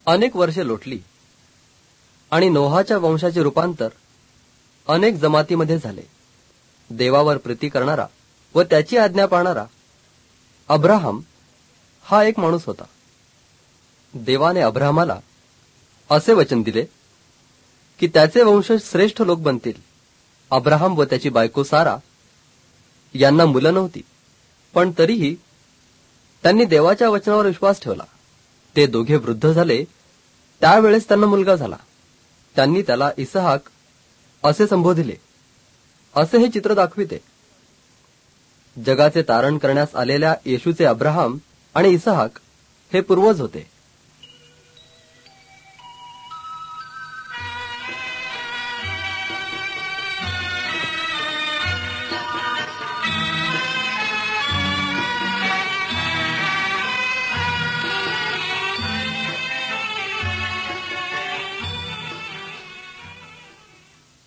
अनेक वर्षे लोटली आणि नोहाच्या वंशाचे रूपांतर अनेक जमातीमध्ये झाले. देवावर प्रीती करणारा व त्याची आज्ञा पाळणारा अब्राहम हा एक माणूस होता. देवाने अब्राहमाला असे वचन दिले की त्याचे वंशज श्रेष्ठ लोक बनतील. अब्राहम व त्याची बायको सारा यांना मुलं नव्हती, पण तरीही त्यांनी देवाच्या वचनावर विश्वास ठेवला. ते दोघे वृद्ध झाले त्यावेळेस त्यांना मुलगा झाला. त्यांनी त्याला इसहाक असे संबोधिले. असे हे चित्र दाखविते. जगाचे तारण करण्यास आलेल्या येशूचे अब्राहम आणि इसहाक हे पूर्वज होते.